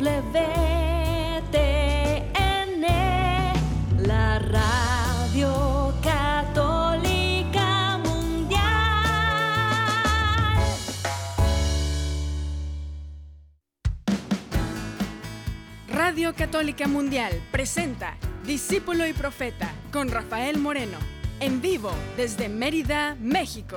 la Radio Católica Mundial. Radio Católica Mundial presenta Discípulo y Profeta con Rafael Moreno, en vivo desde Mérida, México.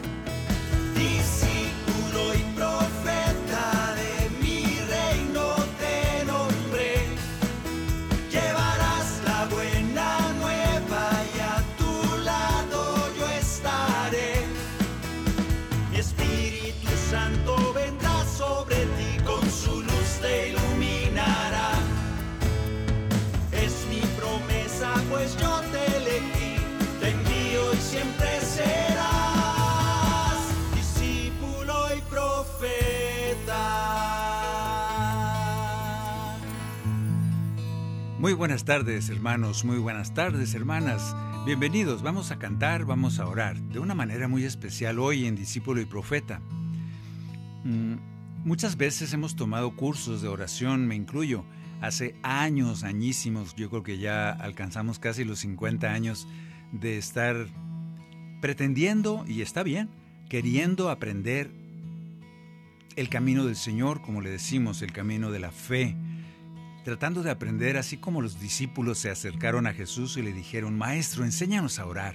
Discípulo y profeta de mi reino te nombré, llevarás la buena nueva y a tu lado yo estaré. Mi Espíritu Santo vendrá sobre ti, con su luz te iluminará. Es mi promesa, pues yo te elegí, te envío y siempre serás discípulo y profeta. Muy buenas tardes, hermanos, muy buenas tardes, hermanas. Bienvenidos, vamos a cantar, vamos a orar de una manera muy especial hoy en Discípulo y Profeta. Muchas veces hemos tomado cursos de oración, me incluyo. Hace años, añísimos, yo creo que ya alcanzamos casi los 50 años de estar pretendiendo, y está bien, queriendo aprender el camino del Señor, como le decimos, el camino de la fe, tratando de aprender así como los discípulos se acercaron a Jesús y le dijeron: Maestro, enséñanos a orar.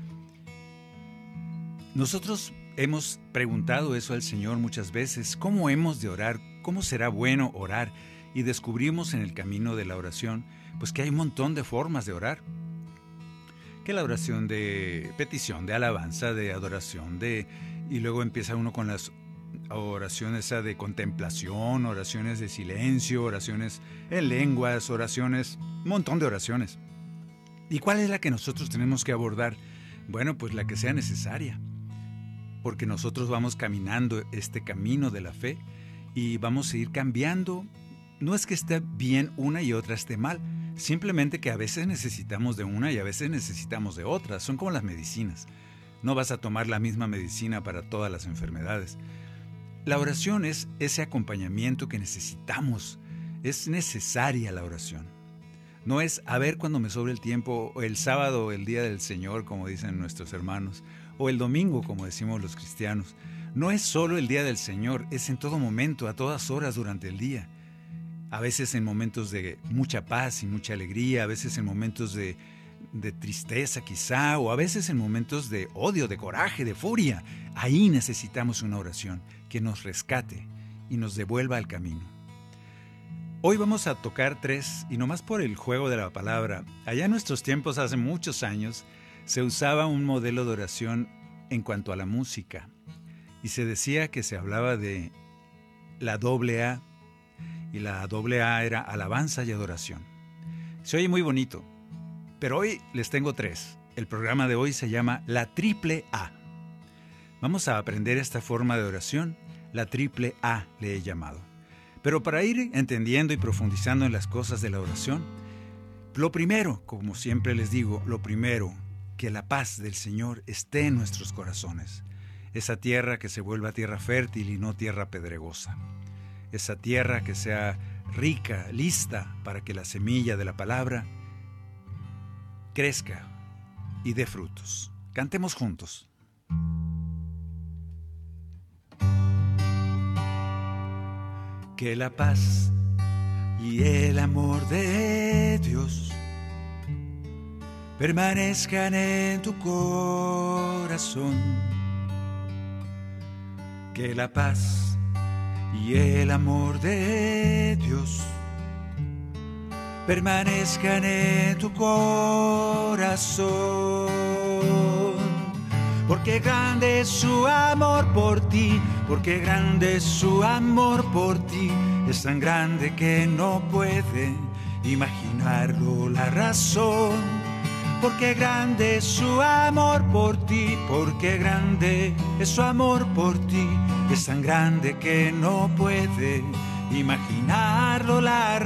Nosotros hemos preguntado eso al Señor muchas veces: ¿cómo hemos de orar? ¿Cómo será bueno orar? Y descubrimos en el camino de la oración, pues que hay un montón de formas de orar. Que la oración de petición, de alabanza, de adoración, y luego empieza uno con las oraciones de contemplación, oraciones de silencio, oraciones en lenguas, oraciones, un montón de oraciones. ¿Y cuál es la que nosotros tenemos que abordar? Bueno, pues la que sea necesaria, porque nosotros vamos caminando este camino de la fe y vamos a ir cambiando. No es que esté bien una y otra esté mal, simplemente que a veces necesitamos de una y a veces necesitamos de otra. Son como las medicinas. No vas a tomar la misma medicina para todas las enfermedades. La oración es ese acompañamiento que necesitamos. Es necesaria la oración. No es a ver cuando me sobre el tiempo, o el sábado, el día del Señor, como dicen nuestros hermanos, o el domingo, como decimos los cristianos. No es solo el día del Señor, es en todo momento, a todas horas durante el día. A veces en momentos de mucha paz y mucha alegría, a veces en momentos de tristeza quizá, o a veces en momentos de odio, de coraje, de furia. Ahí necesitamos una oración que nos rescate y nos devuelva al camino. Hoy vamos a tocar 3, y nomás por el juego de la palabra. Allá en nuestros tiempos, hace muchos años, se usaba un modelo de oración en cuanto a la música, y se decía que se hablaba de la doble A, y la doble A era alabanza y adoración. Se oye muy bonito, pero hoy les tengo 3. El programa de hoy se llama la triple A. Vamos a aprender esta forma de oración, la triple A le he llamado. Pero para ir entendiendo y profundizando en las cosas de la oración, lo primero, como siempre les digo, que la paz del Señor esté en nuestros corazones. Esa tierra que se vuelva tierra fértil y no tierra pedregosa. Esa tierra que sea rica, lista para que la semilla de la palabra crezca y dé frutos. Cantemos juntos. Que la paz y el amor de Dios permanezcan en tu corazón. Que la paz y el amor de Dios permanezcan en tu corazón. Porque grande es su amor por ti, porque grande es su amor por ti. Es tan grande que no puede imaginarlo la razón. Porque grande es su amor por ti, porque grande es su amor por ti. Es tan grande que no puede imaginarlo la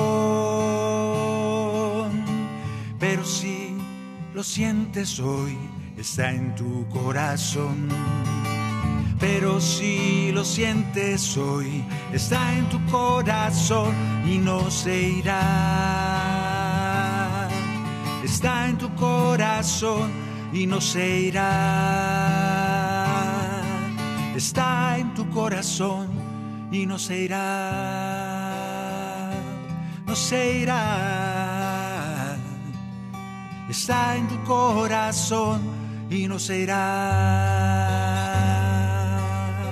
razón. Pero si lo sientes hoy, está en tu corazón. Pero si lo sientes hoy, está en tu corazón y no se irá. Está en tu corazón y no se irá. Está en tu corazón y no se irá. No se irá. Está en tu corazón y no se irá.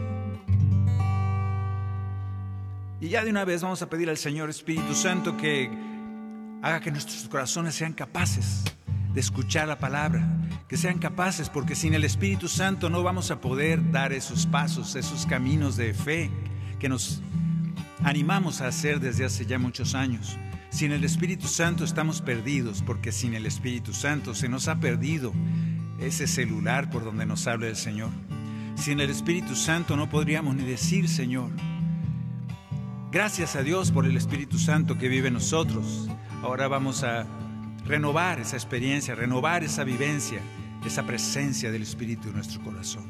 Y ya de una vez vamos a pedir al Señor Espíritu Santo que haga que nuestros corazones sean capaces de escuchar la palabra, que sean capaces, porque sin el Espíritu Santo no vamos a poder dar esos pasos, esos caminos de fe que nos animamos a hacer desde hace ya muchos años. Sin el Espíritu Santo estamos perdidos, porque sin el Espíritu Santo se nos ha perdido ese celular por donde nos habla el Señor. Sin el Espíritu Santo no podríamos ni decir Señor. Gracias a Dios por el Espíritu Santo que vive en nosotros. Ahora vamos a renovar esa experiencia, renovar esa vivencia, esa presencia del Espíritu en nuestro corazón.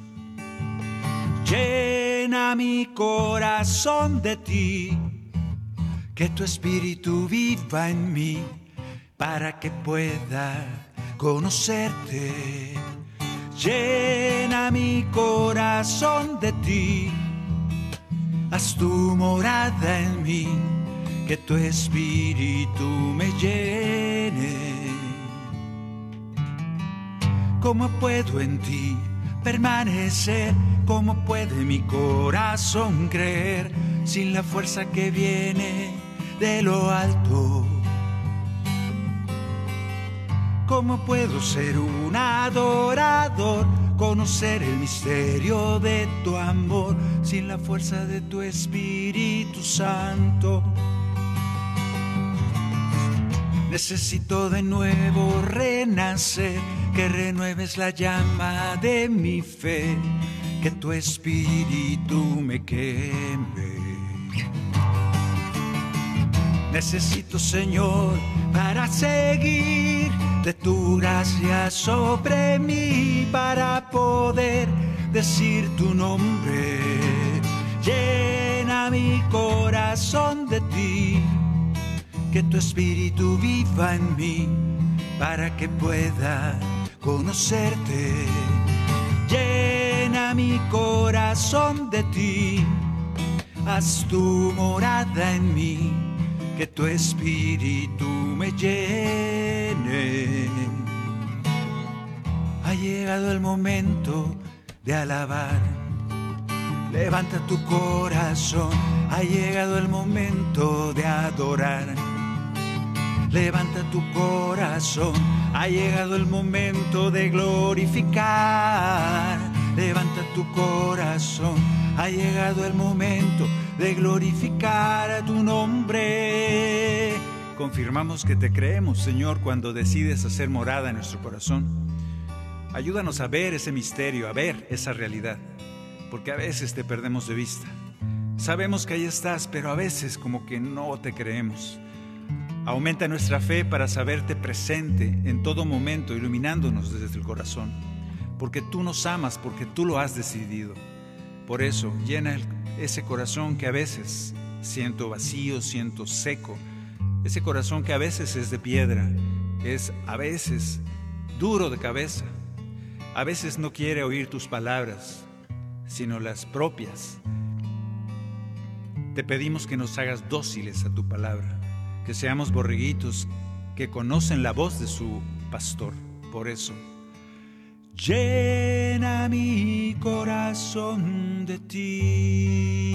Llena mi corazón de ti, que tu Espíritu viva en mí, para que pueda conocerte. Llena mi corazón de ti, haz tu morada en mí, que tu Espíritu me llene. ¿Cómo puedo en ti permanecer? ¿Cómo puede mi corazón creer sin la fuerza que viene de lo alto? ¿Cómo puedo ser un adorador, conocer el misterio de tu amor sin la fuerza de tu Espíritu Santo? Necesito de nuevo renacer, que renueves la llama de mi fe, que tu Espíritu me queme. Necesito, Señor, para seguir de tu gracia sobre mí, para poder decir tu nombre. Llena mi corazón de ti, que tu Espíritu viva en mí, para que pueda conocerte. Llena mi corazón de ti, haz tu morada en mí, que tu Espíritu me llene. Ha llegado el momento de alabar. Levanta tu corazón. Ha llegado el momento de adorar. Levanta tu corazón, ha llegado el momento de glorificar. Levanta tu corazón, ha llegado el momento de glorificar a tu nombre. Confirmamos que te creemos, Señor, cuando decides hacer morada en nuestro corazón. Ayúdanos a ver ese misterio, a ver esa realidad, porque a veces te perdemos de vista. Sabemos que ahí estás, pero a veces como que no te creemos. Aumenta nuestra fe para saberte presente en todo momento, iluminándonos desde el corazón, porque tú nos amas, porque tú lo has decidido. Por eso, llena ese corazón que a veces siento vacío, siento seco, ese corazón que a veces es de piedra, es a veces duro de cabeza, a veces no quiere oír tus palabras, sino las propias. Te pedimos que nos hagas dóciles a tu palabra, que seamos borreguitos que conocen la voz de su pastor. Por eso, llena mi corazón de ti.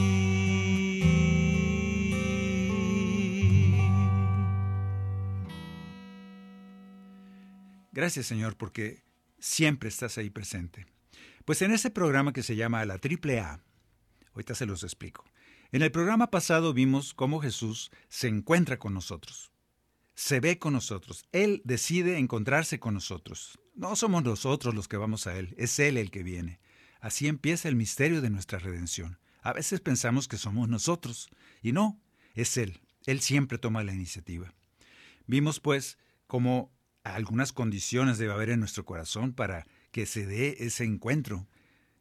Gracias, Señor, porque siempre estás ahí presente. Pues en ese programa que se llama La Triple A, ahorita se los explico. En el programa pasado vimos cómo Jesús se encuentra con nosotros, se ve con nosotros, Él decide encontrarse con nosotros. No somos nosotros los que vamos a Él, es Él el que viene. Así empieza el misterio de nuestra redención. A veces pensamos que somos nosotros, y no, es Él. Él siempre toma la iniciativa. Vimos pues cómo algunas condiciones debe haber en nuestro corazón para que se dé ese encuentro.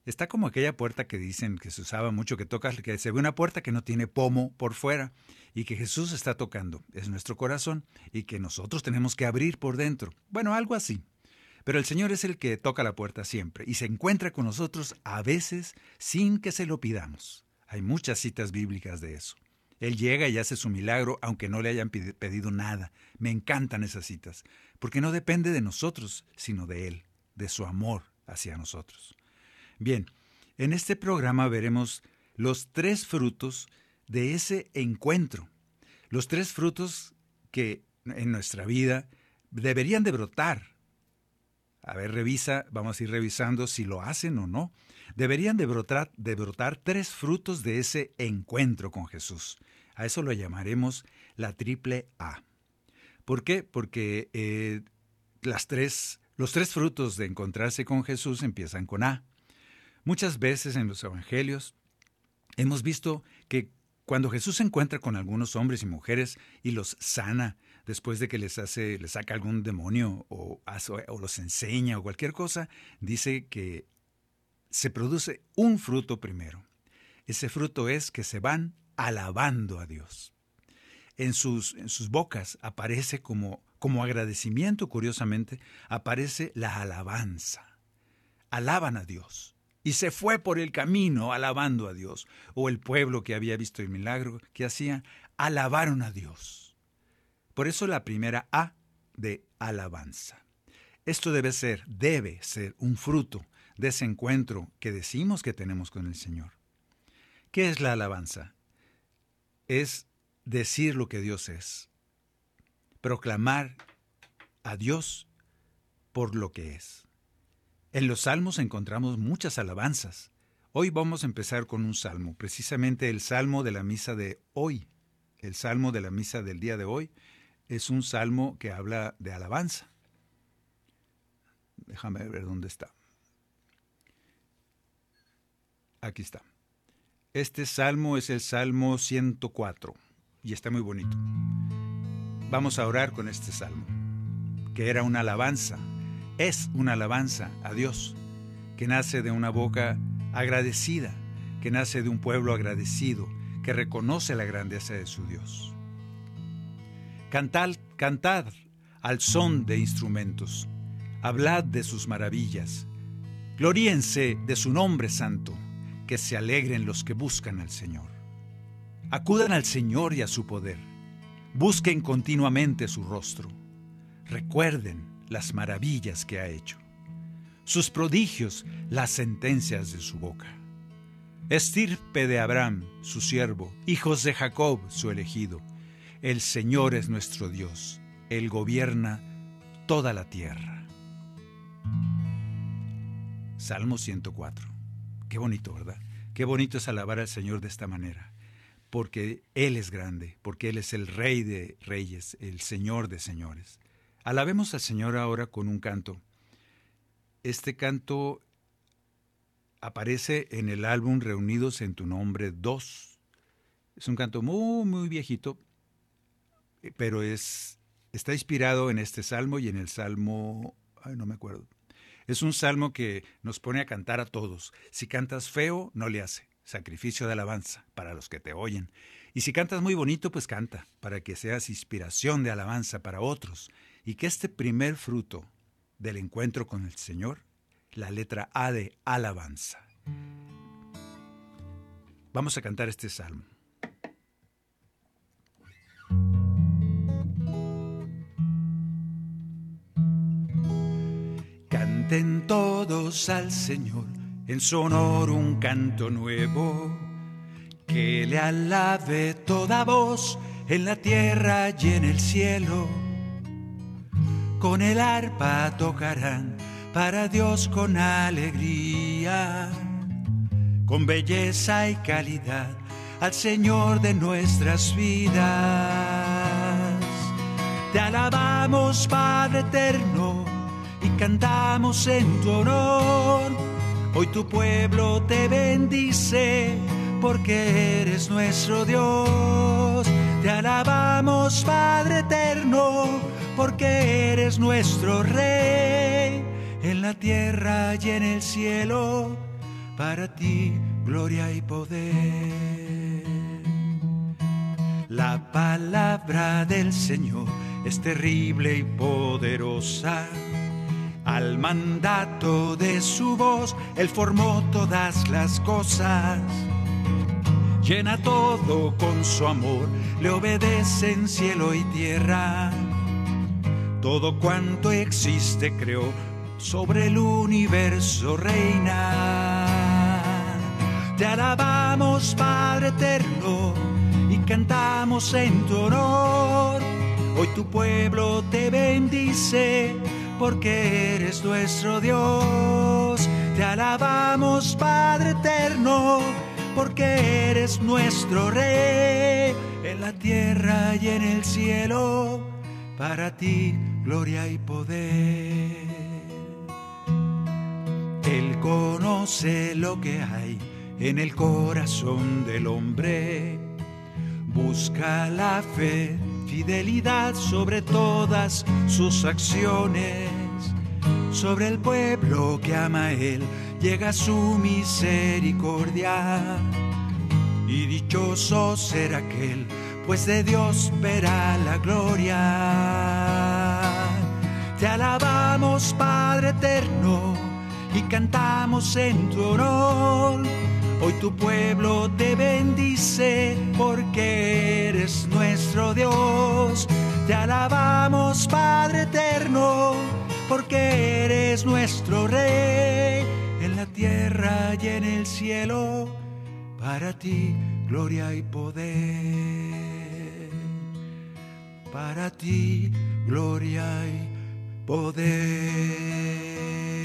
Está como aquella puerta que dicen que se usaba mucho, que se ve una puerta que no tiene pomo por fuera y que Jesús está tocando. Es nuestro corazón y que nosotros tenemos que abrir por dentro. Bueno, algo así. Pero el Señor es el que toca la puerta siempre y se encuentra con nosotros a veces sin que se lo pidamos. Hay muchas citas bíblicas de eso. Él llega y hace su milagro aunque no le hayan pedido nada. Me encantan esas citas, porque no depende de nosotros, sino de Él, de su amor hacia nosotros. Bien, en este programa veremos los 3 frutos de ese encuentro. Los 3 frutos que en nuestra vida deberían de brotar. A ver, vamos a ir revisando si lo hacen o no. Deberían de brotar 3 frutos de ese encuentro con Jesús. A eso lo llamaremos la triple A. ¿Por qué? Porque los 3 frutos de encontrarse con Jesús empiezan con A. Muchas veces en los evangelios hemos visto que cuando Jesús se encuentra con algunos hombres y mujeres y los sana después de que les saca algún demonio o los enseña o cualquier cosa, dice que se produce un fruto primero. Ese fruto es que se van alabando a Dios. En sus bocas aparece como agradecimiento, curiosamente, aparece la alabanza. Alaban a Dios. Y se fue por el camino alabando a Dios. O el pueblo que había visto el milagro que hacían, alabaron a Dios. Por eso la primera A de alabanza. Esto debe ser un fruto de ese encuentro que decimos que tenemos con el Señor. ¿Qué es la alabanza? Es decir lo que Dios es. Proclamar a Dios por lo que es. En los salmos encontramos muchas alabanzas. Hoy vamos a empezar con un salmo, precisamente el salmo de la misa de hoy. El salmo de la misa del día de hoy es un salmo que habla de alabanza. Déjame ver dónde está. Aquí está. Este salmo es el Salmo 104 y está muy bonito. Vamos a orar con este salmo, que era una alabanza. Es una alabanza a Dios, que nace de una boca agradecida, que nace de un pueblo agradecido, que reconoce la grandeza de su Dios. Cantad al son de instrumentos, hablad de sus maravillas, gloríense de su nombre santo, que se alegren los que buscan al Señor. Acudan al Señor y a su poder, busquen continuamente su rostro, recuerden las maravillas que ha hecho, sus prodigios, las sentencias de su boca. Estirpe de Abraham, su siervo, hijos de Jacob, su elegido. El Señor es nuestro Dios, Él gobierna toda la tierra. Salmo 104. Qué bonito, ¿verdad? Qué bonito es alabar al Señor de esta manera, porque Él es grande, porque Él es el Rey de reyes, el Señor de señores. Alabemos al Señor ahora con un canto. Este canto aparece en el álbum Reunidos en tu Nombre 2. Es un canto muy, muy viejito, pero está inspirado en este salmo y en el salmo... no me acuerdo. Es un salmo que nos pone a cantar a todos. Si cantas feo, no le hace. Sacrificio de alabanza para los que te oyen. Y si cantas muy bonito, pues canta, para que seas inspiración de alabanza para otros. Y que este primer fruto del encuentro con el Señor, la letra A de alabanza. Vamos a cantar este salmo. Canten todos al Señor, en su honor un canto nuevo, que le alabe toda voz en la tierra y en el cielo. Con el arpa tocarán para Dios con alegría, con belleza y calidad al Señor de nuestras vidas. Te alabamos, Padre eterno, y cantamos en tu honor. Hoy tu pueblo te bendice, porque eres nuestro Dios. Te alabamos, Padre eterno, porque eres nuestro Rey, en la tierra y en el cielo. para ti gloria y poder. La palabra del Señor es terrible y poderosa. Al mandato de su voz, Él formó todas las cosas. Llena todo con su amor, le obedecen cielo y tierra. Todo cuanto existe creó, sobre el universo reina. Te alabamos, Padre eterno, y cantamos en tu honor. Hoy tu pueblo te bendice, porque eres nuestro Dios. Te alabamos, Padre eterno, porque eres nuestro Rey. En la tierra y en el cielo, para ti gloria y poder. Él conoce lo que hay en el corazón del hombre. Busca la fe, fidelidad sobre todas sus acciones. Sobre el pueblo que ama a Él llega su misericordia. Y dichoso será aquel, pues de Dios verá la gloria. Te alabamos, Padre eterno, y cantamos en tu honor. Hoy tu pueblo te bendice, porque eres nuestro Dios. Te alabamos, Padre eterno, porque eres nuestro Rey. En la tierra y en el cielo, para ti gloria y poder. Para ti gloria y poder.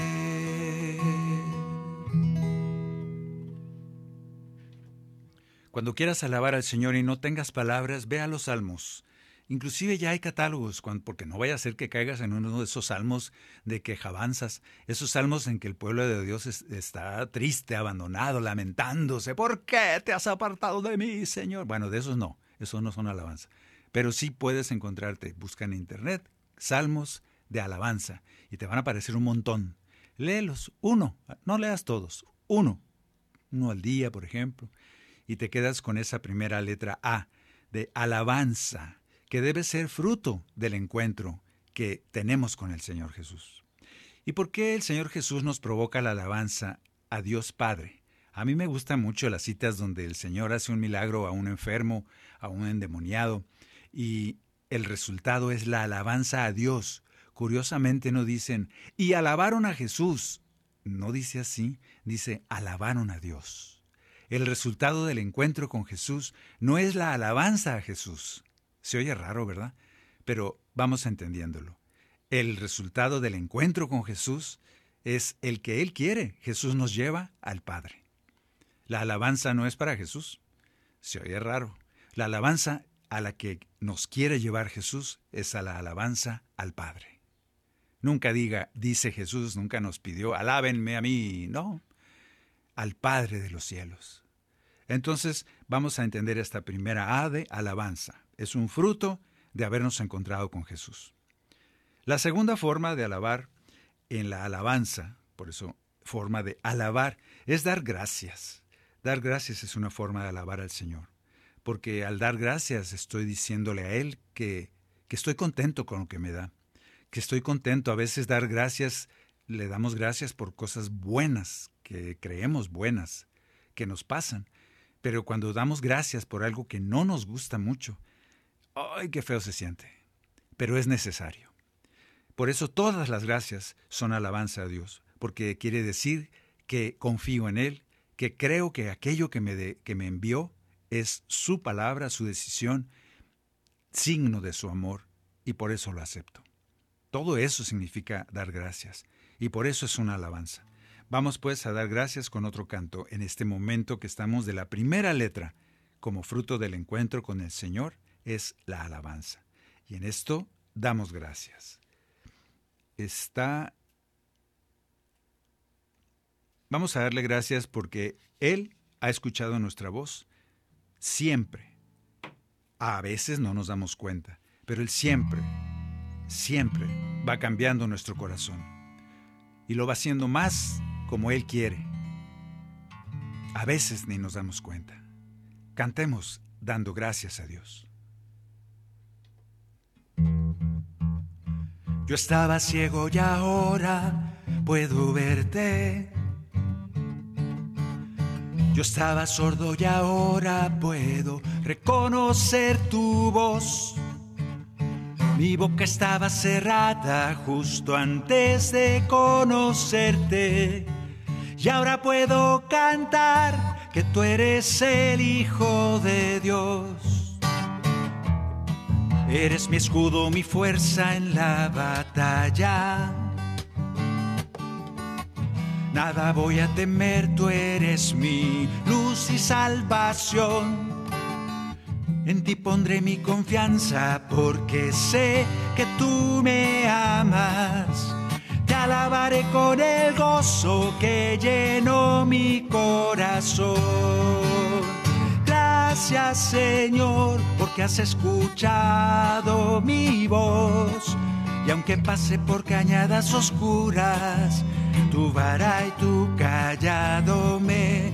Cuando quieras alabar al Señor y no tengas palabras, ve a los salmos. Inclusive ya hay catálogos, porque no vaya a ser que caigas en uno de esos salmos de quejabanzas, esos salmos en que el pueblo de Dios está triste, abandonado, lamentándose. ¿Por qué te has apartado de mí, Señor? Bueno, de esos no son alabanza. Pero sí puedes encontrarte, busca en internet, salmos de alabanza, y te van a aparecer un montón. Léelos, uno, no leas todos, uno al día, por ejemplo, y te quedas con esa primera letra A, de alabanza, que debe ser fruto del encuentro que tenemos con el Señor Jesús. ¿Y por qué el Señor Jesús nos provoca la alabanza a Dios Padre? A mí me gustan mucho las citas donde el Señor hace un milagro a un enfermo, a un endemoniado, y el resultado es la alabanza a Dios. Curiosamente no dicen, y alabaron a Jesús. No dice así, dice, alabaron a Dios. El resultado del encuentro con Jesús no es la alabanza a Jesús. Se oye raro, ¿verdad? Pero vamos entendiéndolo. El resultado del encuentro con Jesús es el que Él quiere. Jesús nos lleva al Padre. La alabanza no es para Jesús. Se oye raro. La alabanza a la que nos quiere llevar Jesús es a la alabanza al Padre. Nunca dice Jesús, nunca nos pidió, alábenme a mí. No, al Padre de los cielos. Entonces vamos a entender esta primera A de alabanza. Es un fruto de habernos encontrado con Jesús. La segunda forma de alabar en la alabanza, por eso forma de alabar, es dar gracias. Dar gracias es una forma de alabar al Señor. Porque al dar gracias estoy diciéndole a Él que estoy contento con lo que me da. Que estoy contento. A veces dar gracias, le damos gracias por cosas buenas, que creemos buenas, que nos pasan. Pero cuando damos gracias por algo que no nos gusta mucho, ¡ay, qué feo se siente! Pero es necesario. Por eso todas las gracias son alabanza a Dios, porque quiere decir que confío en Él, que creo que aquello que me envió es su palabra, su decisión, signo de su amor, y por eso lo acepto. Todo eso significa dar gracias, y por eso es una alabanza. Vamos pues a dar gracias con otro canto en este momento que estamos de la primera letra, como fruto del encuentro con el Señor, es la alabanza. Y en esto damos gracias. Vamos a darle gracias porque Él ha escuchado nuestra voz siempre. A veces no nos damos cuenta, pero Él siempre va cambiando nuestro corazón. Y lo va haciendo más como Él quiere. A veces ni nos damos cuenta. Cantemos dando gracias a Dios. Yo estaba ciego y ahora puedo verte. Yo estaba sordo y ahora puedo reconocer tu voz. Mi boca estaba cerrada justo antes de conocerte. Y ahora puedo cantar que tú eres el Hijo de Dios. Eres mi escudo, mi fuerza en la batalla. Nada voy a temer, tú eres mi luz y salvación. En ti pondré mi confianza porque sé que tú me amas. Te alabaré con el gozo que llenó mi corazón. Gracias, Señor, porque has escuchado mi voz. Y aunque pase por cañadas oscuras, tu vara y tu callado me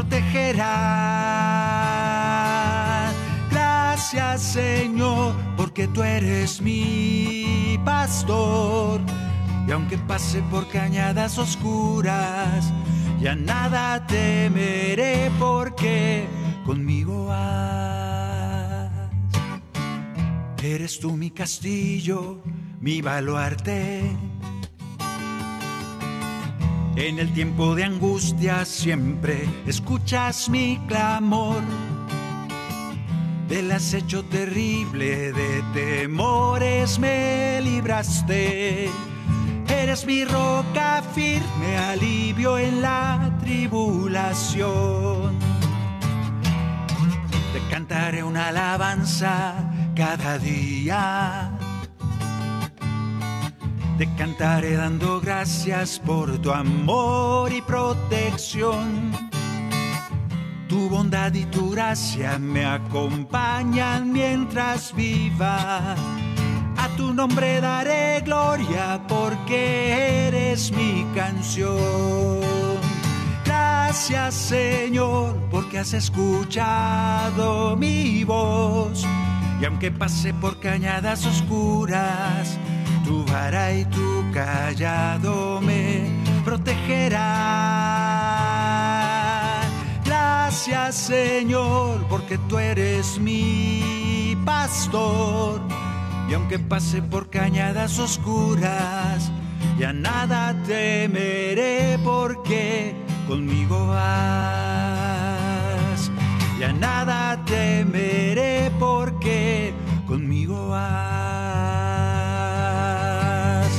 protegerán. Gracias, Señor, porque tú eres mi pastor. Y aunque pase por cañadas oscuras, ya nada temeré porque conmigo vas. Eres tú mi castillo, mi baluarte. En el tiempo de angustia siempre escuchas mi clamor. Del acecho terrible de temores me libraste. Eres mi roca firme, alivio en la tribulación. Te cantaré una alabanza cada día. Te cantaré dando gracias por tu amor y protección. Tu bondad y tu gracia me acompañan mientras viva. A tu nombre daré gloria porque eres mi canción. Gracias, Señor, porque has escuchado mi voz. Y aunque pase por cañadas oscuras, tu vara y tu callado me protegerán. Gracias, Señor, porque tú eres mi pastor. Y aunque pase por cañadas oscuras, ya nada temeré porque conmigo vas. Ya nada temeré porque conmigo vas.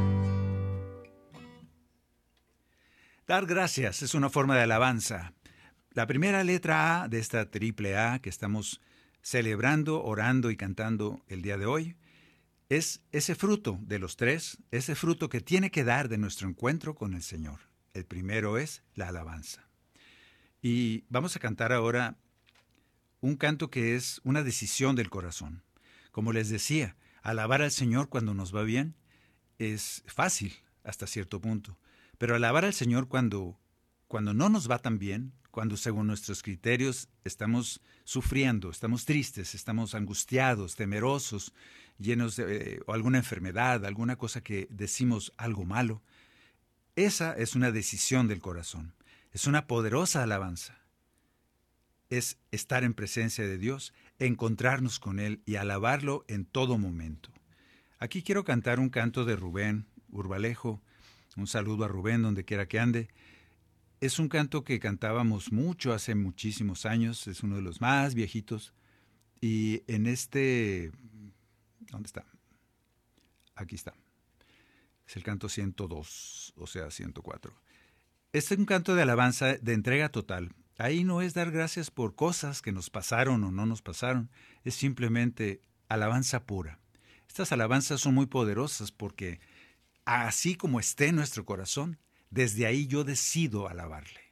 Dar gracias es una forma de alabanza. La primera letra A de esta triple A que estamos celebrando, orando y cantando el día de hoy, es ese fruto de los tres, ese fruto que tiene que dar de nuestro encuentro con el Señor. El primero es la alabanza. Y vamos a cantar ahora un canto que es una decisión del corazón. Como les decía, alabar al Señor cuando nos va bien es fácil hasta cierto punto, pero alabar al Señor cuando no nos va tan bien, cuando según nuestros criterios estamos sufriendo, estamos tristes, estamos angustiados, temerosos, llenos de o alguna enfermedad, alguna cosa que decimos algo malo, esa es una decisión del corazón, es una poderosa alabanza. Es estar en presencia de Dios, encontrarnos con Él y alabarlo en todo momento. Aquí quiero cantar un canto de Rubén Urbalejo, un saludo a Rubén donde quiera que ande. Es un canto que cantábamos mucho hace muchísimos años, es uno de los más viejitos. Y en este... ¿Dónde está? Aquí está. Es el canto 102, o sea, 104. Este es un canto de alabanza, de entrega total. Ahí no es dar gracias por cosas que nos pasaron o no nos pasaron, es simplemente alabanza pura. Estas alabanzas son muy poderosas porque así como esté en nuestro corazón, desde ahí yo decido alabarle.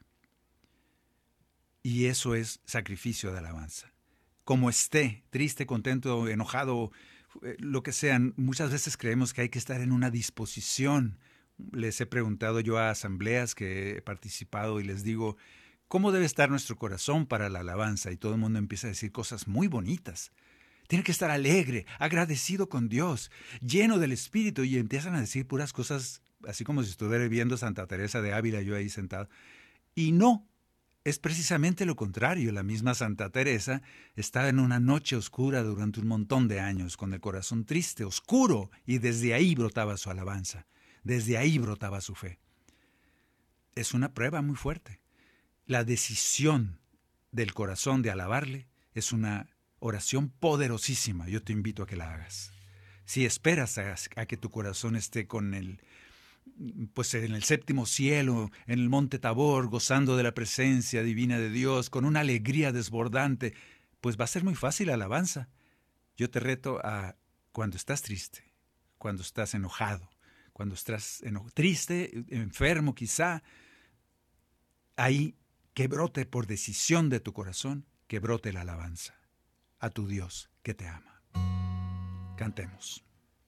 Y eso es sacrificio de alabanza. Como esté, triste, contento, enojado, lo que sean, muchas veces creemos que hay que estar en una disposición. Les he preguntado yo a asambleas que he participado y les digo, ¿Cómo debe estar nuestro corazón para la alabanza? Y todo el mundo empieza a decir cosas muy bonitas. Tiene que estar alegre, agradecido con Dios, lleno del Espíritu, y empiezan a decir puras cosas, así como si estuviera viendo Santa Teresa de Ávila, yo ahí sentado. Y no, es precisamente lo contrario. La misma Santa Teresa estaba en una noche oscura durante un montón de años, con el corazón triste, oscuro, y desde ahí brotaba su alabanza, desde ahí brotaba su fe. Es una prueba muy fuerte. La decisión del corazón de alabarle es una oración poderosísima. Yo te invito a que la hagas. Si esperas a que tu corazón esté con pues en el séptimo cielo, en el monte Tabor, gozando de la presencia divina de Dios, con una alegría desbordante, pues va a ser muy fácil la alabanza. Yo te reto a, cuando estás triste, cuando estás enojado, cuando estás triste, enfermo quizá, ahí que brote por decisión de tu corazón, que brote la alabanza a tu Dios que te ama. Cantemos.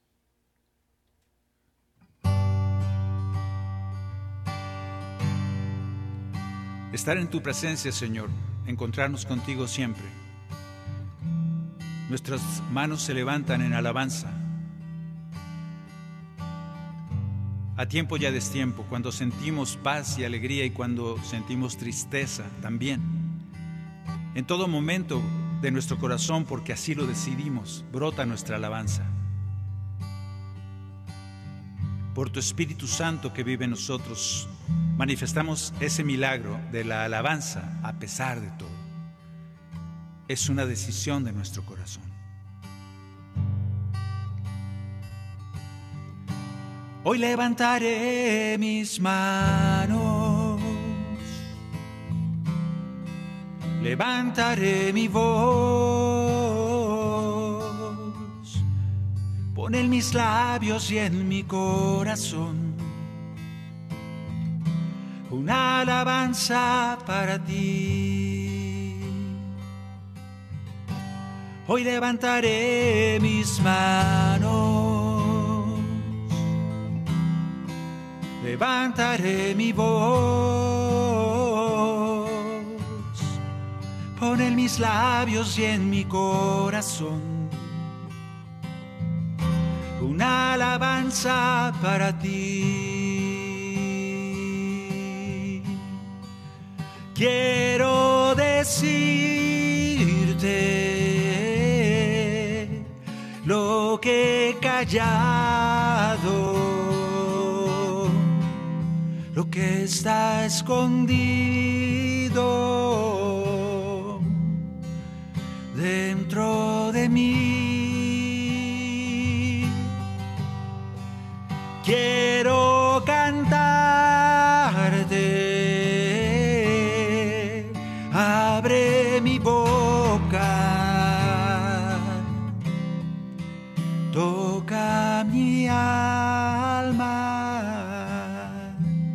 Estar en tu presencia, Señor, encontrarnos contigo siempre. Nuestras manos se levantan en alabanza. A tiempo y a destiempo, cuando sentimos paz y alegría y cuando sentimos tristeza también. En todo momento de nuestro corazón, porque así lo decidimos, brota nuestra alabanza. Por tu Espíritu Santo que vive en nosotros, manifestamos ese milagro de la alabanza a pesar de todo. Es una decisión de nuestro corazón. Hoy levantaré mis manos, levantaré mi voz, pon en mis labios y en mi corazón una alabanza para ti. Hoy levantaré mis manos, levantaré mi voz, pon en mis labios y en mi corazón una alabanza para ti. Quiero decirte lo que he callado, lo que está escondido dentro de mí. Quiero cantarte, abre mi boca, toca mi alma,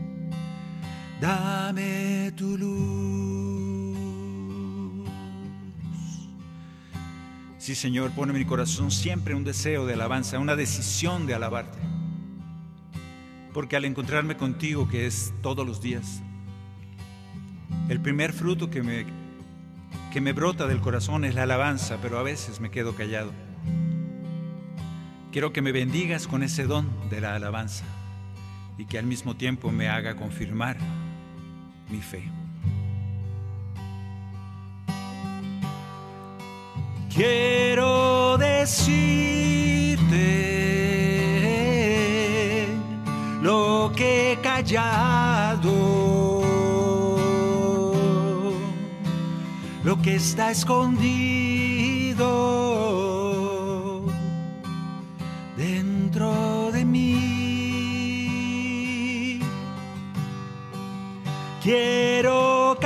dame tu luz. Sí, Señor, pone en mi corazón siempre un deseo de alabanza, una decisión de alabarte. Porque al encontrarme contigo, que es todos los días, el primer fruto que me brota del corazón es la alabanza, pero a veces me quedo callado. Quiero que me bendigas con ese don de la alabanza y que al mismo tiempo me haga confirmar mi fe. Quiero decirte lo que he callado, lo que está escondido dentro de mí. Quiero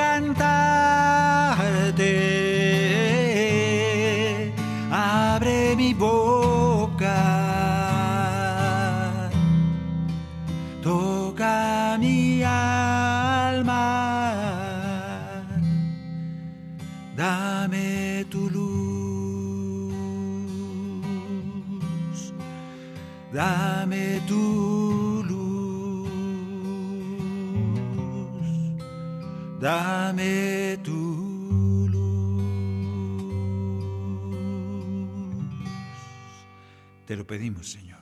cantarte, abre mi boca, toca mi alma, dame tu luz, dame tu luz, dame dame tu luz. Te lo pedimos, Señor.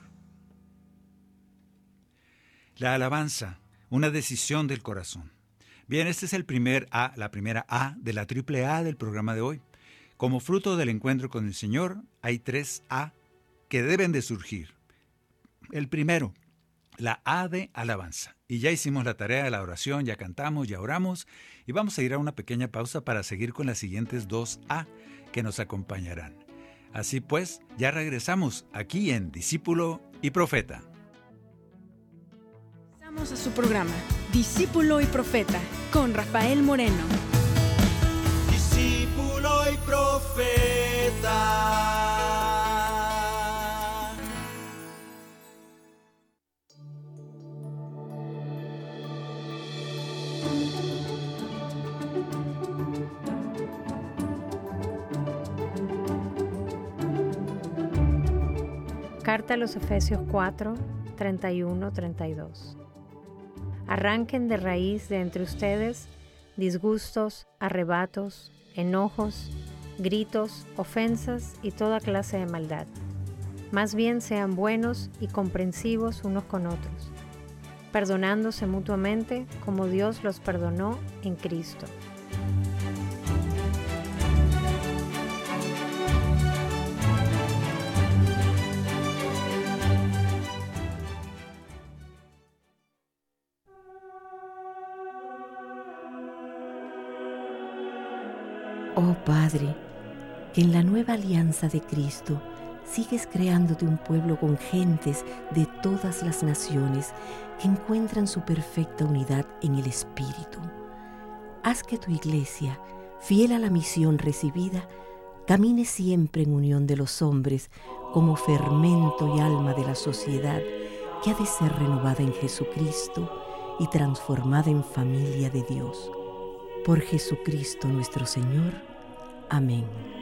La alabanza, una decisión del corazón. Bien, este es la primera A de la triple A del programa de hoy. Como fruto del encuentro con el Señor, hay 3 A que deben de surgir. El primero, la A de alabanza. Y ya hicimos la tarea de la oración, ya cantamos, ya oramos, y vamos a ir a una pequeña pausa para seguir con las siguientes 2 A que nos acompañarán. Así pues, ya regresamos aquí en Discípulo y Profeta. Pasamos a su programa, Discípulo y Profeta, con Rafael Moreno. Discípulo y profeta. Carta a los Efesios 4, 31, 32. Arranquen de raíz de entre ustedes disgustos, arrebatos, enojos, gritos, ofensas y toda clase de maldad. Más bien sean buenos y comprensivos unos con otros, perdonándose mutuamente como Dios los perdonó en Cristo. Oh Padre, que en la nueva alianza de Cristo sigues creándote un pueblo con gentes de todas las naciones que encuentran su perfecta unidad en el Espíritu. Haz que tu iglesia, fiel a la misión recibida, camine siempre en unión de los hombres como fermento y alma de la sociedad que ha de ser renovada en Jesucristo y transformada en familia de Dios. Por Jesucristo nuestro Señor. Amén.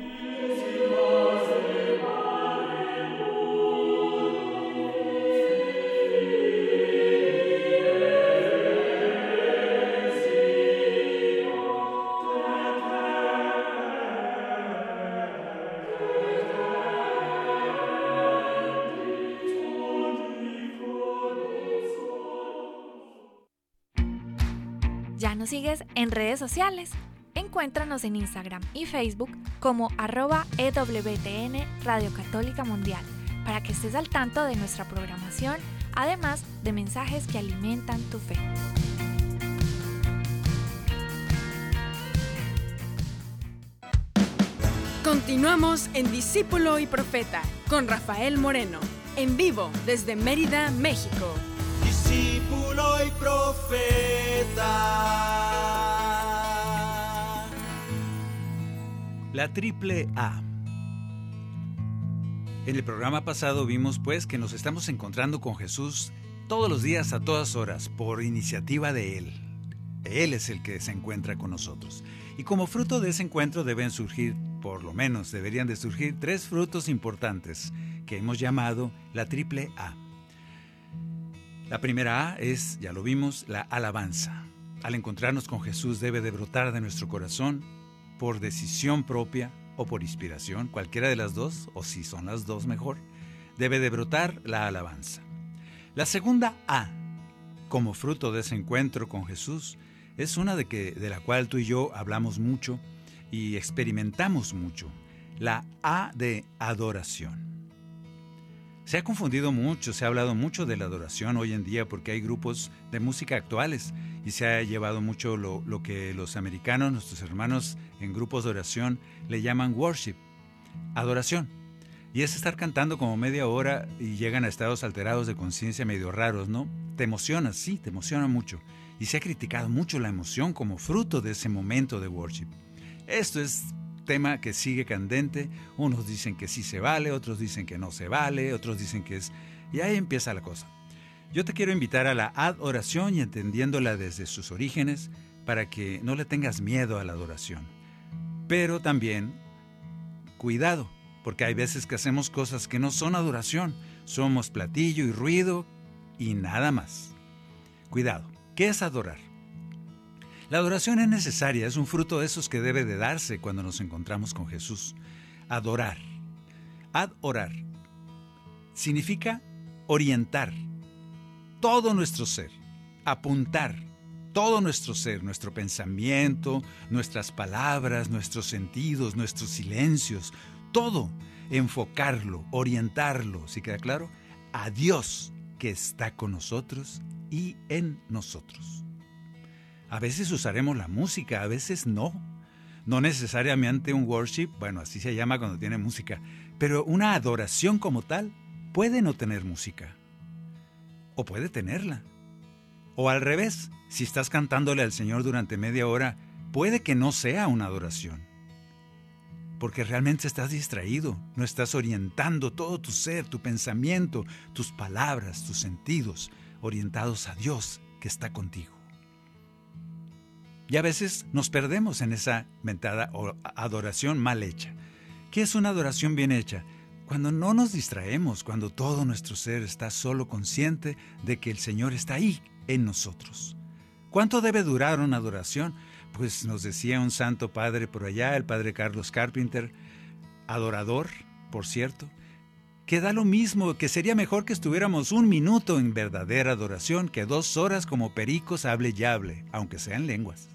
¿Ya nos sigues en redes sociales? Encuéntranos en Instagram y Facebook como @EWTN Radio Católica Mundial para que estés al tanto de nuestra programación, además de mensajes que alimentan tu fe. Continuamos en Discípulo y Profeta con Rafael Moreno, en vivo desde Mérida, México. Discípulo y profeta. La triple A. En el programa pasado vimos pues que nos estamos encontrando con Jesús todos los días a todas horas por iniciativa de Él. Él es el que se encuentra con nosotros. Y como fruto de ese encuentro deberían de surgir 3 frutos importantes que hemos llamado la triple A. La primera A es, ya lo vimos, la alabanza. Al encontrarnos con Jesús debe de brotar de nuestro corazón por decisión propia o por inspiración, cualquiera de las dos, o si son las dos mejor, debe de brotar la alabanza. La segunda A, como fruto de ese encuentro con Jesús, es una de la cual tú y yo hablamos mucho y experimentamos mucho, la A de adoración. Se ha confundido mucho, se ha hablado mucho de la adoración hoy en día porque hay grupos de música actuales y se ha llevado mucho lo que los americanos, nuestros hermanos en grupos de oración, le llaman worship, adoración. Y es estar cantando como media hora y llegan a estados alterados de conciencia medio raros, ¿no? Te emociona, sí, te emociona mucho. Y se ha criticado mucho la emoción como fruto de ese momento de worship. Esto es tema que sigue candente, unos dicen que sí se vale, otros dicen que no se vale, otros dicen que es... Y ahí empieza la cosa. Yo te quiero invitar a la adoración y entendiéndola desde sus orígenes para que no le tengas miedo a la adoración. Pero también, cuidado, porque hay veces que hacemos cosas que no son adoración, somos platillo y ruido y nada más. Cuidado, ¿qué es adorar? La adoración es necesaria, es un fruto de esos que debe de darse cuando nos encontramos con Jesús. Adorar. Adorar significa orientar todo nuestro ser, apuntar todo nuestro ser, nuestro pensamiento, nuestras palabras, nuestros sentidos, nuestros silencios, todo, enfocarlo, orientarlo, ¿sí queda claro? A Dios que está con nosotros y en nosotros. A veces usaremos la música, a veces no. No necesariamente un worship, bueno, así se llama cuando tiene música, pero una adoración como tal puede no tener música. O puede tenerla. O al revés, si estás cantándole al Señor durante media hora, puede que no sea una adoración. Porque realmente estás distraído, no estás orientando todo tu ser, tu pensamiento, tus palabras, tus sentidos, orientados a Dios que está contigo. Y a veces nos perdemos en esa mentada adoración mal hecha. ¿Qué es una adoración bien hecha? Cuando no nos distraemos, cuando todo nuestro ser está solo consciente de que el Señor está ahí en nosotros. ¿Cuánto debe durar una adoración? Pues nos decía un santo padre por allá, el padre Carlos Carpenter, adorador, por cierto, que da lo mismo, que sería mejor que estuviéramos 1 minuto en verdadera adoración que 2 horas como pericos hable y hable, aunque sean lenguas.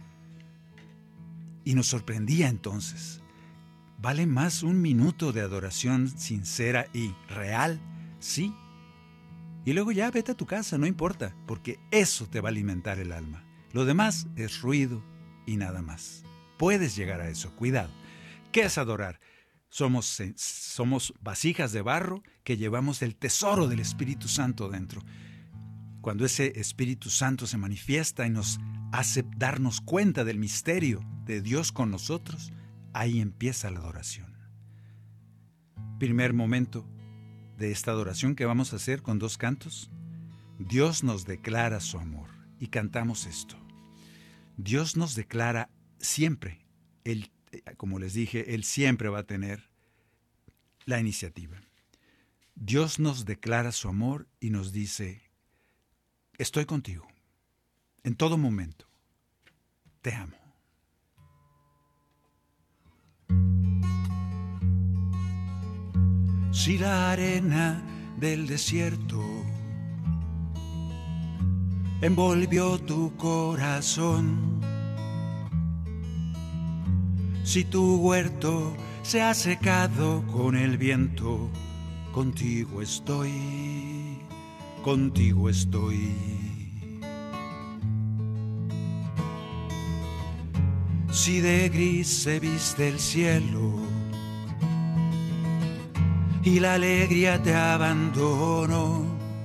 Y nos sorprendía entonces. ¿Vale más 1 minuto de adoración sincera y real? Sí. Y luego ya vete a tu casa, no importa, porque eso te va a alimentar el alma. Lo demás es ruido y nada más. Puedes llegar a eso, cuidado. ¿Qué es adorar? Somos vasijas de barro que llevamos el tesoro del Espíritu Santo dentro. Cuando ese Espíritu Santo se manifiesta y nos hace darnos cuenta del misterio de Dios con nosotros, ahí empieza la adoración. Primer momento de esta adoración que vamos a hacer con 2 cantos. Dios nos declara su amor. Y cantamos esto. Dios nos declara siempre. Él, como les dije, Él siempre va a tener la iniciativa. Dios nos declara su amor y nos dice, estoy contigo, en todo momento. Te amo. Si la arena del desierto envolvió tu corazón, si tu huerto se ha secado con el viento, contigo estoy, contigo estoy. Si de gris se viste el cielo y la alegría te abandonó,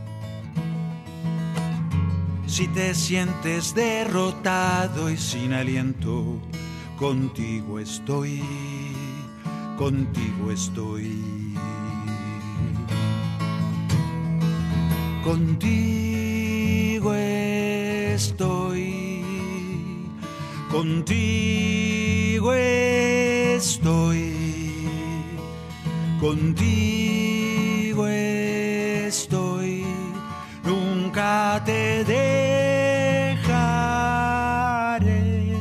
si te sientes derrotado y sin aliento, contigo estoy, contigo estoy. Contigo estoy, contigo estoy, contigo estoy, nunca te dejaré.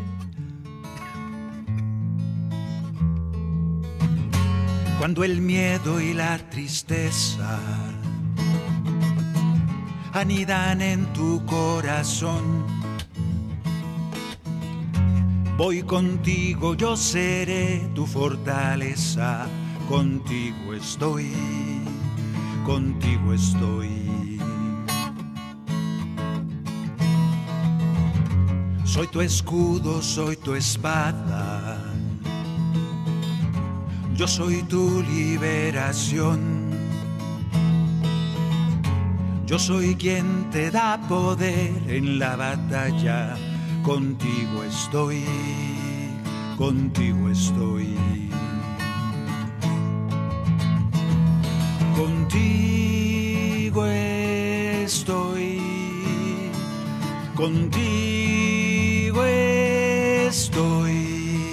Cuando el miedo y la tristeza anidan en tu corazón, voy contigo, yo seré tu fortaleza. Contigo estoy, contigo estoy. Soy tu escudo, soy tu espada. Yo soy tu liberación. Yo soy quien te da poder en la batalla. Contigo estoy, contigo estoy. Contigo estoy, contigo estoy,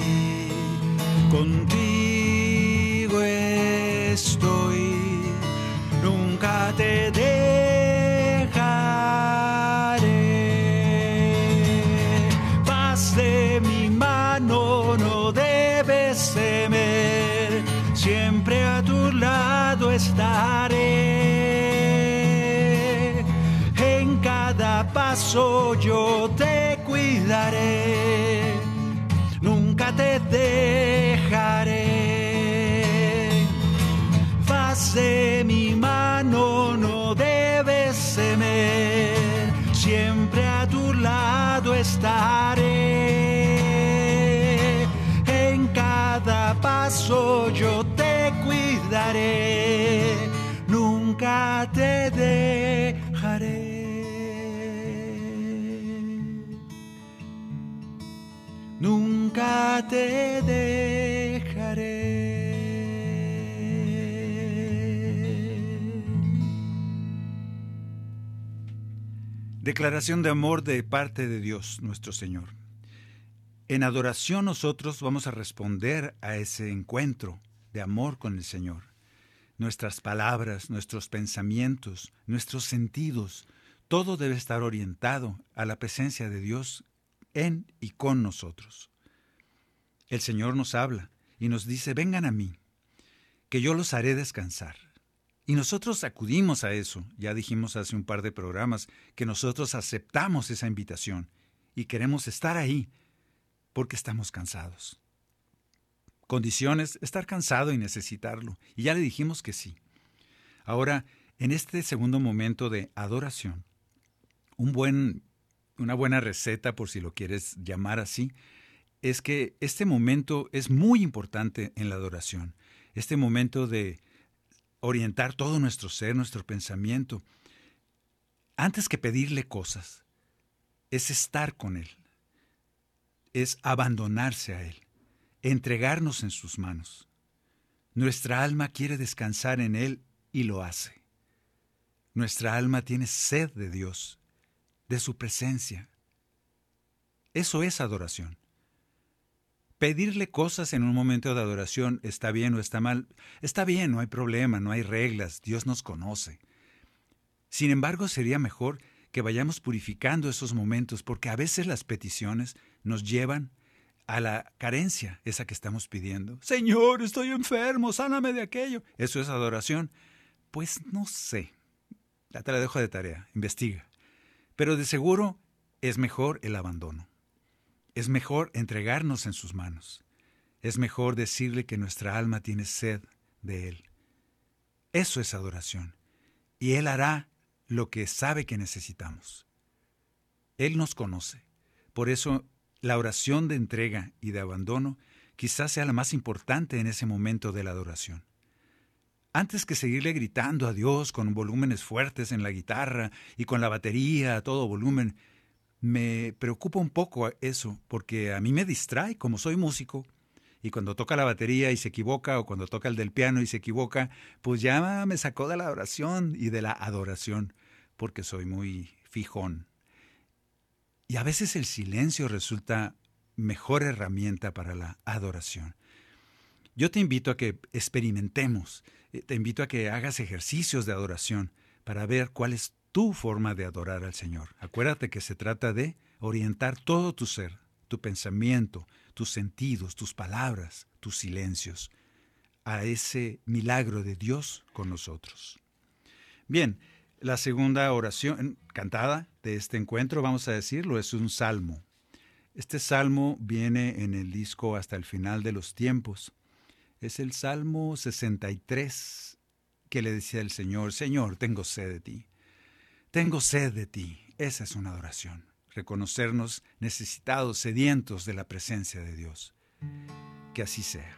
contigo estoy, nunca te dejaré. siempre a tu lado estaré. En cada paso yo te cuidaré, nunca te dejaré. Faz de mi mano no debes temer, siempre a tu lado estaré. En cada paso yo te cuidaré, nunca te dejaré. Nunca te dejaré. Declaración de amor de parte de Dios, nuestro Señor. En adoración nosotros vamos a responder a ese encuentro de amor con el Señor. Nuestras palabras, nuestros pensamientos, nuestros sentidos, todo debe estar orientado a la presencia de Dios en y con nosotros. El Señor nos habla y nos dice: vengan a mí, que yo los haré descansar. Y nosotros acudimos a eso. Ya dijimos hace un par de programas que nosotros aceptamos esa invitación y queremos estar ahí porque estamos cansados. Condiciones: estar cansado y necesitarlo. Y ya le dijimos que sí. Ahora, en este segundo momento de adoración, una buena receta, por si lo quieres llamar así, es que este momento es muy importante en la adoración. Este momento de orientar todo nuestro ser, nuestro pensamiento, antes que pedirle cosas, es estar con Él, es abandonarse a Él, entregarnos en sus manos. Nuestra alma quiere descansar en Él y lo hace. Nuestra alma tiene sed de Dios, de su presencia. Eso es adoración. Pedirle cosas en un momento de adoración, ¿está bien o está mal? Está bien, no hay problema, no hay reglas, Dios nos conoce. Sin embargo, sería mejor que vayamos purificando esos momentos, porque a veces las peticiones nos llevan a la carencia, esa que estamos pidiendo. Señor, estoy enfermo, sáname de aquello. ¿Eso es adoración? Pues no sé. Ya te la dejo de tarea, investiga. Pero de seguro es mejor el abandono. Es mejor entregarnos en sus manos. Es mejor decirle que nuestra alma tiene sed de Él. Eso es adoración. Y Él hará lo que sabe que necesitamos. Él nos conoce. Por eso la oración de entrega y de abandono quizás sea la más importante en ese momento de la adoración. Antes que seguirle gritando a Dios con volúmenes fuertes en la guitarra y con la batería a todo volumen, me preocupa un poco eso, porque a mí me distrae, como soy músico, y cuando toca la batería y se equivoca, o cuando toca el del piano y se equivoca, pues ya me sacó de la oración y de la adoración, porque soy muy fijón. Y a veces el silencio resulta mejor herramienta para la adoración. Yo te invito a que experimentemos, te invito a que hagas ejercicios de adoración para ver cuál es tu forma de adorar al Señor. Acuérdate que se trata de orientar todo tu ser, tu pensamiento, tus sentidos, tus palabras, tus silencios, a ese milagro de Dios con nosotros. Bien, la segunda oración cantada de este encuentro, vamos a decirlo, es un salmo. Este salmo viene en el disco Hasta el final de los tiempos. Es el Salmo 63 que le decía el Señor: Señor, tengo sed de ti. Tengo sed de ti. Esa es una adoración. Reconocernos necesitados, sedientos de la presencia de Dios. Que así sea.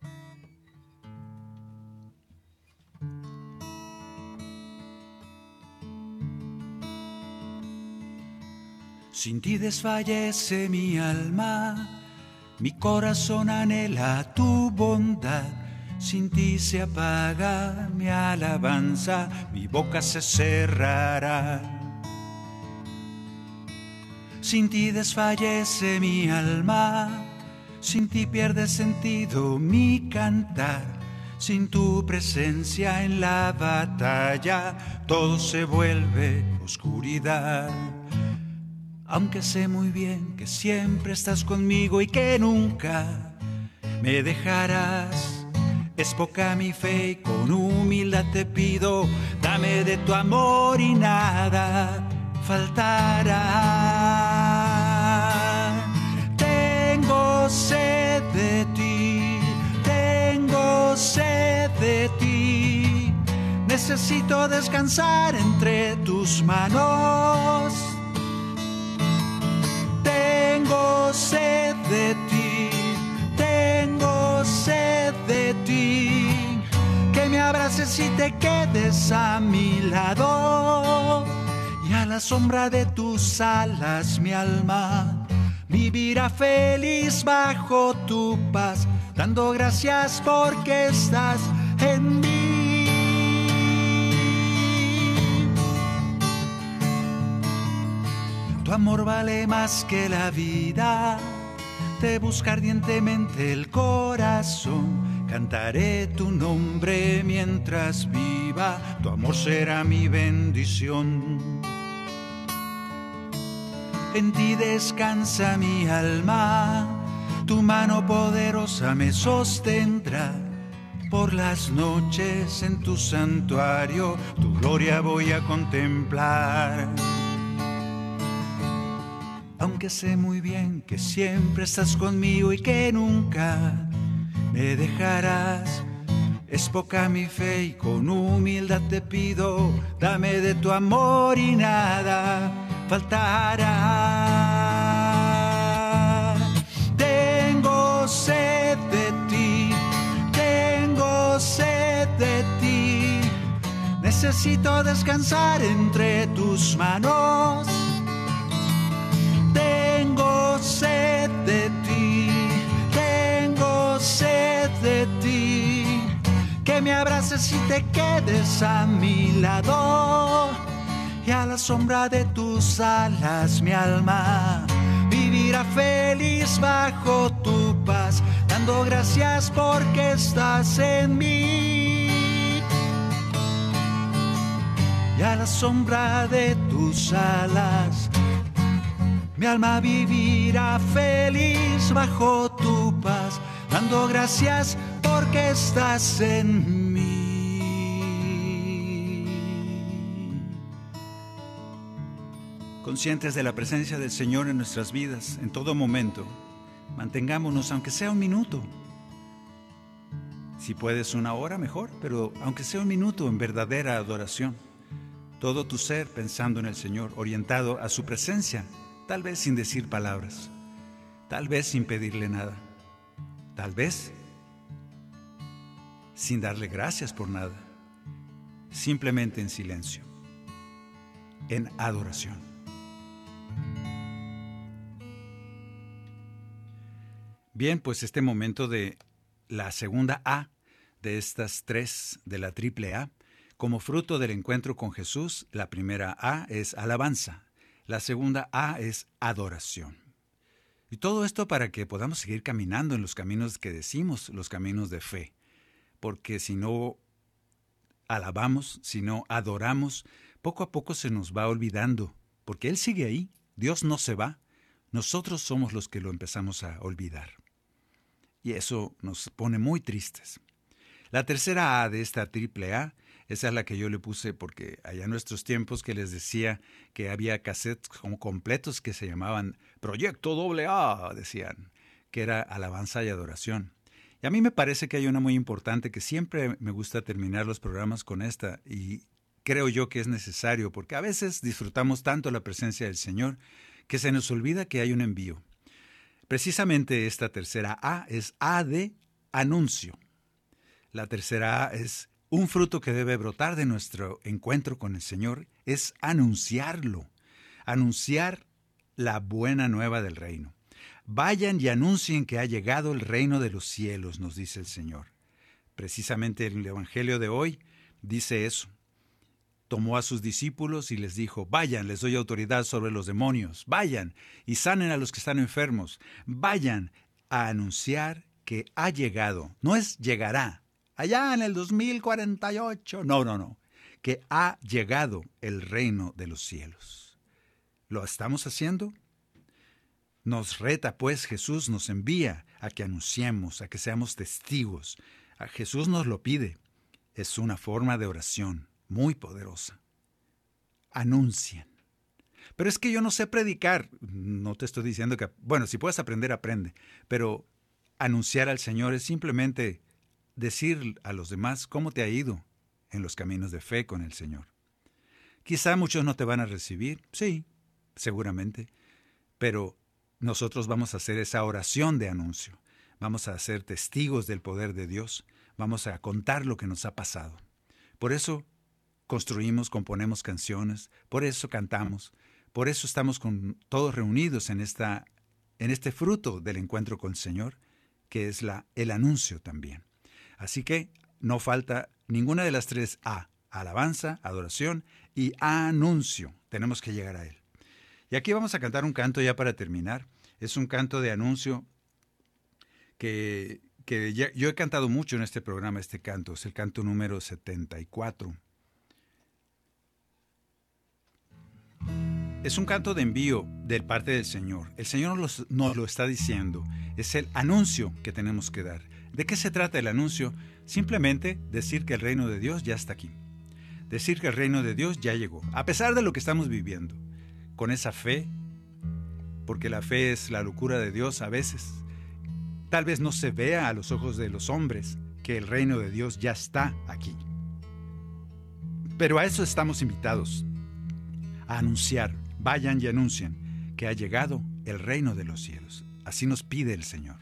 Sin ti desfallece mi alma, mi corazón anhela tu bondad. Sin ti se apaga mi alabanza, mi boca se cerrará. Sin ti desfallece mi alma, sin ti pierde sentido mi cantar. Sin tu presencia en la batalla, todo se vuelve oscuridad. Aunque sé muy bien que siempre estás conmigo y que nunca me dejarás, Es poca mi fe y con humildad te pido, dame de tu amor y nada faltará. Tengo sed de ti, tengo sed de ti. Necesito descansar entre tus manos. Tengo sed de ti, tengo sed de ti. Que me abraces y te quedes a mi lado. Y a la sombra de tus alas mi alma vivirá feliz bajo tu paz, dando gracias porque estás en mí. Tu amor vale más que la vida, te busca ardientemente el corazón. Cantaré tu nombre mientras viva, tu amor será mi bendición. En ti descansa mi alma, tu mano poderosa me sostendrá. Por las noches en tu santuario, tu gloria voy a contemplar. Aunque sé muy bien que siempre estás conmigo y que nunca me dejarás. Es poca mi fe y con humildad te pido, dame de tu amor y nada faltará. Tengo sed de ti, tengo sed de ti. Necesito descansar entre tus manos. Tengo sed de ti, tengo sed de ti. Que me abraces y te quedes a mi lado. Y a la sombra de tus alas mi alma vivirá feliz bajo tu paz, dando gracias porque estás en mí. Y a la sombra de tus alas mi alma vivirá feliz bajo tu paz, dando gracias porque estás en mí. Conscientes de la presencia del Señor en nuestras vidas, en todo momento, mantengámonos, aunque sea un minuto. Si puedes 1 hora, mejor, pero aunque sea un minuto en verdadera adoración. Todo tu ser pensando en el Señor, orientado a su presencia, tal vez sin decir palabras, tal vez sin pedirle nada, tal vez sin darle gracias por nada, simplemente en silencio, en adoración. Bien, pues este momento de la segunda A de estas 3 de la triple A, como fruto del encuentro con Jesús, la primera A es alabanza, la segunda A es adoración. Y todo esto para que podamos seguir caminando en los caminos que decimos, los caminos de fe. Porque si no alabamos, si no adoramos, poco a poco se nos va olvidando, porque Él sigue ahí, Dios no se va, nosotros somos los que lo empezamos a olvidar. Y eso nos pone muy tristes. La tercera A de esta triple A, esa es la que yo le puse porque allá en nuestros tiempos que les decía que había cassettes como completos que se llamaban Proyecto AA, decían, que era alabanza y adoración. Y a mí me parece que hay una muy importante que siempre me gusta terminar los programas con esta y creo yo que es necesario porque a veces disfrutamos tanto la presencia del Señor que se nos olvida que hay un envío. Precisamente esta tercera A es A de anuncio. La tercera A es un fruto que debe brotar de nuestro encuentro con el Señor, es anunciarlo, anunciar la buena nueva del reino. Vayan y anuncien que ha llegado el reino de los cielos, nos dice el Señor. Precisamente el Evangelio de hoy dice eso. Tomó a sus discípulos y les dijo, vayan, les doy autoridad sobre los demonios, vayan y sanen a los que están enfermos, vayan a anunciar que ha llegado, no es llegará, allá en el 2048, no, que ha llegado el reino de los cielos. ¿Lo estamos haciendo? Nos reta, pues Jesús nos envía a que anunciemos, a que seamos testigos, Jesús nos lo pide. Es una forma de oración muy poderosa. Anuncien. Pero es que yo no sé predicar. No te estoy diciendo que... Bueno, si puedes aprender, aprende. Pero anunciar al Señor es simplemente decir a los demás cómo te ha ido en los caminos de fe con el Señor. Quizá muchos no te van a recibir. Sí, seguramente. Pero nosotros vamos a hacer esa oración de anuncio. Vamos a ser testigos del poder de Dios. Vamos a contar lo que nos ha pasado. Por eso construimos, componemos canciones. Por eso cantamos. Por eso estamos todos reunidos en este fruto del encuentro con el Señor, que es el anuncio también. Así que no falta ninguna de las tres A: alabanza, adoración y anuncio. Tenemos que llegar a Él. Y aquí vamos a cantar un canto ya para terminar. Es un canto de anuncio que yo he cantado mucho en este programa, este canto. Es el canto número 74. Es un canto de envío de parte del Señor. El Señor nos lo está diciendo. Es el anuncio que tenemos que dar. ¿De qué se trata el anuncio? Simplemente decir que el reino de Dios ya está aquí. Decir que el reino de Dios ya llegó. A pesar de lo que estamos viviendo. Con esa fe, porque la fe es la locura de Dios a veces. Tal vez no se vea a los ojos de los hombres que el reino de Dios ya está aquí. Pero a eso estamos invitados. A anunciar. Vayan y anuncien que ha llegado el reino de los cielos. Así nos pide el Señor.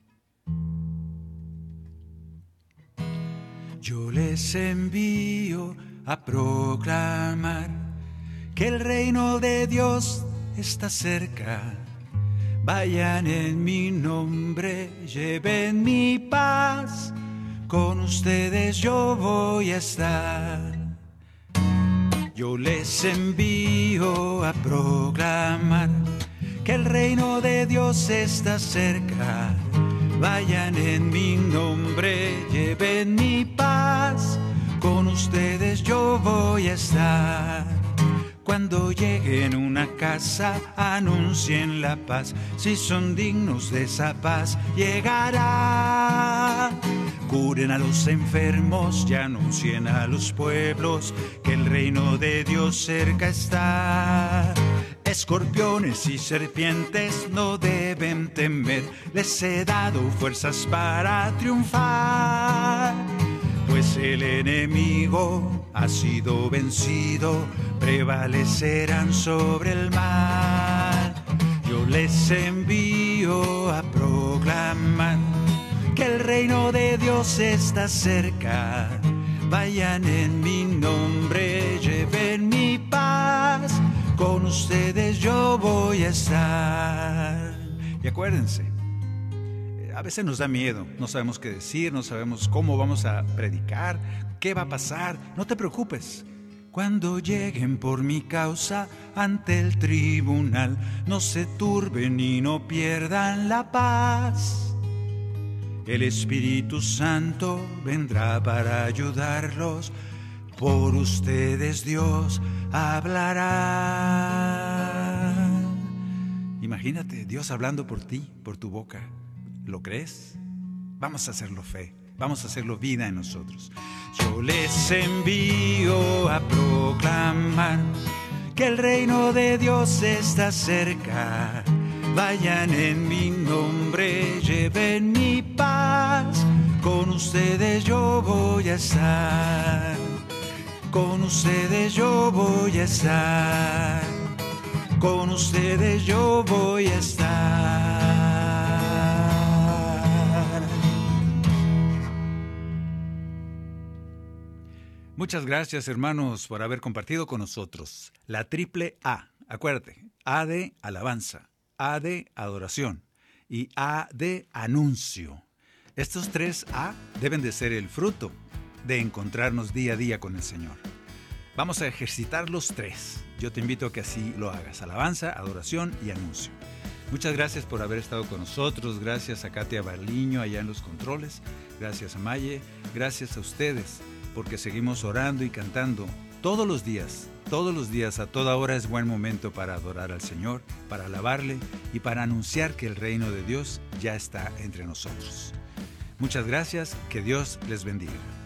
Yo les envío a proclamar que el reino de Dios está cerca. Vayan en mi nombre, lleven mi paz. Con ustedes yo voy a estar. Yo les envío a proclamar que el reino de Dios está cerca. Vayan en mi nombre, lleven mi paz. Con ustedes yo voy a estar. Cuando lleguen a una casa, anuncien la paz. Si son dignos de esa paz, llegará. Curen a los enfermos y anuncien a los pueblos que el reino de Dios cerca está. Escorpiones y serpientes no deben temer, les he dado fuerzas para triunfar. Pues el enemigo ha sido vencido, prevalecerán sobre el mal. Yo les envío a proclamar que el reino de Dios está cerca. Vayan en mi nombre, lleven mi paz. Con ustedes yo voy a estar. Y acuérdense, a veces nos da miedo, no sabemos qué decir, no sabemos cómo vamos a predicar, qué va a pasar. No te preocupes. Cuando lleguen por mi causa ante el tribunal, no se turben y no pierdan la paz. El Espíritu Santo vendrá para ayudarlos. Por ustedes Dios hablará. Imagínate, Dios hablando por ti, por tu boca. ¿Lo crees? Vamos a hacerlo fe. Vamos a hacerlo vida en nosotros. Yo les envío a proclamar que el reino de Dios está cerca. Vayan en mi nombre, lleven mi paz. Con ustedes yo voy a estar. Con ustedes yo voy a estar. Con ustedes yo voy a estar. Muchas gracias, hermanos, por haber compartido con nosotros la triple A. Acuérdate, A de alabanza, A de adoración y A de anuncio. Estos tres A deben de ser el fruto de encontrarnos día a día con el Señor. Vamos a ejercitar los tres. Yo te invito a que así lo hagas. Alabanza, adoración y anuncio. Muchas gracias por haber estado con nosotros. Gracias a Katia Barliño allá en los controles. Gracias a Maye. Gracias a ustedes porque seguimos orando y cantando todos los días, a toda hora es buen momento para adorar al Señor, para alabarle y para anunciar que el reino de Dios ya está entre nosotros. Muchas gracias, que Dios les bendiga.